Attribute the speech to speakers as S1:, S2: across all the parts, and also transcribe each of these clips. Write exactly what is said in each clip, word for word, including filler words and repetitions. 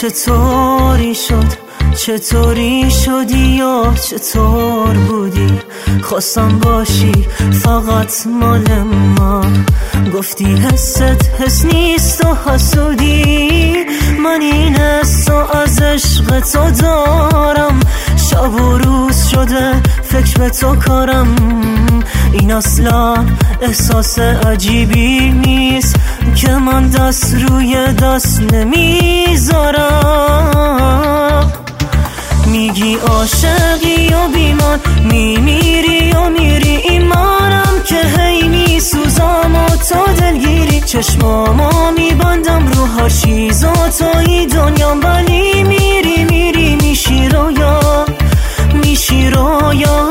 S1: چطوری شد چطوری شدی یا چطور بودی؟ خواستم باشی فقط مال من، گفتی حست حس نیست و حسودی. من این حس از عشق تو دارم، شب و روز شده فکر به تو کارم. این اصلا احساس عجیبی نیست که من دست روی دست نمیذارم. میگی عاشقی و بیمان، میمیری و میری ایمانم که هی میسوزم و تو دلگیری. چشمامو میبندم رو هر چیز و توی دنیام، ولی میری میری میشی رویا میشی رویا.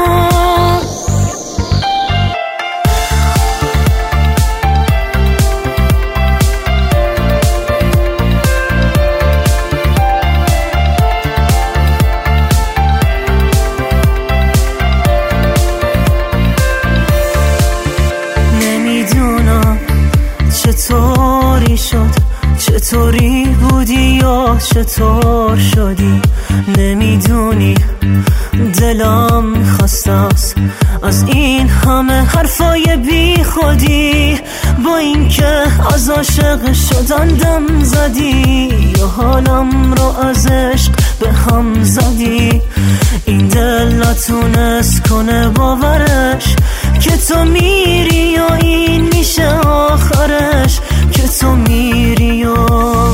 S1: چطوری شد چطوری بودی یا چطور شدی؟ نمیدونی دلم خسته است از این همه حرفای بی خودی. با اینکه از عاشق شدن دم زدی یا حالم رو از عشق به هم زدی. این دل نتونست کنه باورش که تو میری یا این میشه آخرش، که تو میری و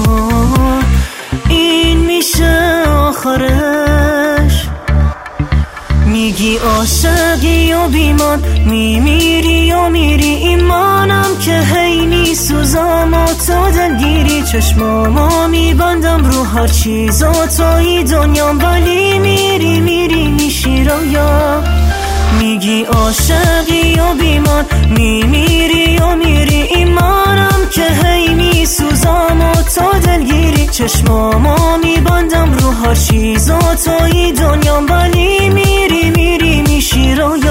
S1: این میشه آخرش. میگی عاشقی و بیمان، میمیری و میری ایمانم که هی میسوزم و تو دلگیری. چشمامو میبندم رو هر چیز و توی دنیام، ولی میری میری میشی رویا. میگی عاشقی و بیمان، میمیری و میری ایمانم که هی میسوزم و تو دلگیری. چشمامو میبندم رو هر چیز و توی دنیام، ولی میری میری میشی رویا.